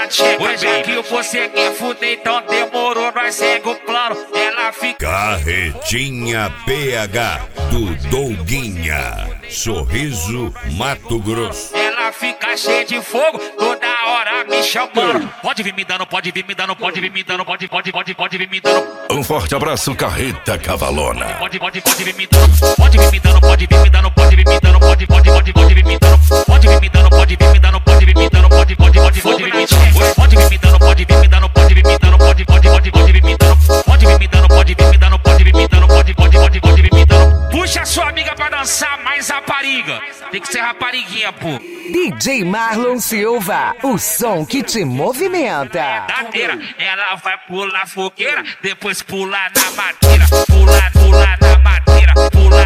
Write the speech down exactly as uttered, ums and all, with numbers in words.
na tcheca. Hoje que você quer fuder, então demorou, nós segue o plano. Ela fica Carretinha P H do Douguinha, Sorriso, Mato Grosso. Ela fica cheia de fogo, toda hora me chamando. Pode vir me dando, pode vir me dando, pode vir me dando, pode, pode, pode, pode vir me dando. Um forte abraço, Carreta Cavalona. Pode, pode, pode vir me dando, pode vir me dando, pode vir me dando, pode vir me dando, pode, pode, pode, pode vir me dando, pode vir me dando, pode vir me dando, pode vir me dando, pode, pode, pode, pode vir me dando, pode vir me dando, pode vir me dando, pode vir me dando, pode, pode, pode, pode vir me dando, pode vir me dando, pode vir me dando, pode vir me dando, pode, pode, pode, pode vir me dando. Puxa sua amiga pra dançar mais rapariga. Tem que ser rapariguinha, pô. D J Marlon Silva, o som que te movimenta. Dadeira, ela vai pular fogueira, depois pular na madeira, pular, pular na madeira, pular.